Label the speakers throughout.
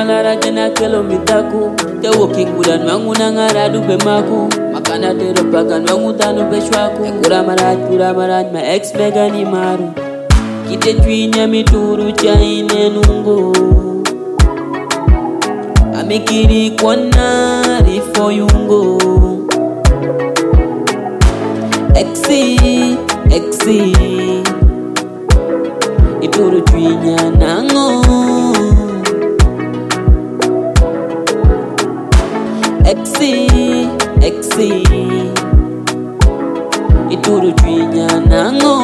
Speaker 1: malara kena kilomitaku te walking budan manguna ngara du be maku makana te ropakan mangutanu be shwaku kura maraj ma ex mega ni maru kite twinya mituru chaine nungo amikiri kwana rifo yungo exi ituru twinya nango exi ituru twinya nango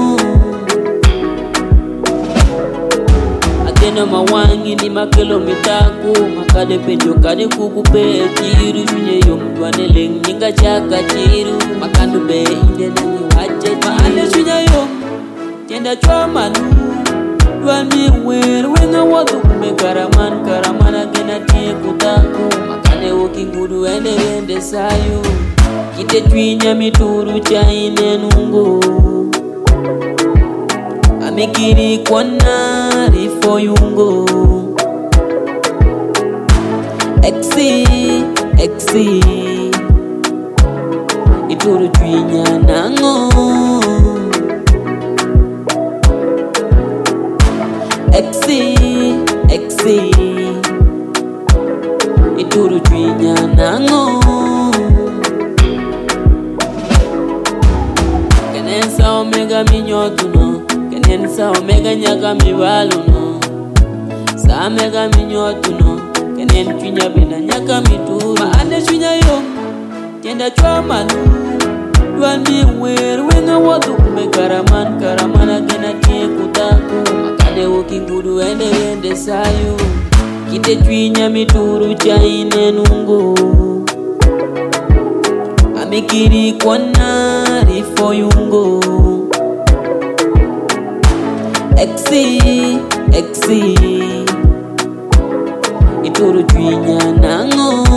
Speaker 1: atena mawangi ni makilomitako makade penjo kade kukupe chiru shunye yomdwane lenginga chaka chiru makandu be inde nani wache maane shunye yom tienda chwa manu dwan mi wer wenga wadu kume karamana gena tie kutako makane woki ngudu ende sayo kite twinya mituru chaine nungo amikiri kwana rifo yungo exi ituru twinya nango exi ituru twinya nango kenensa omega minyotuno kenensa omega nyaga mibaluno sa mega minyotuno kenen twinya bina nyaga mituru maane twinya yo tienda chwa manu dwan mi wer wenga wadu kume karamana gena tie kutako makade woki ngudu ende sayo kite twinya mituru chaine nungo amikiri kwana rifo yungo exi ituru twinya nango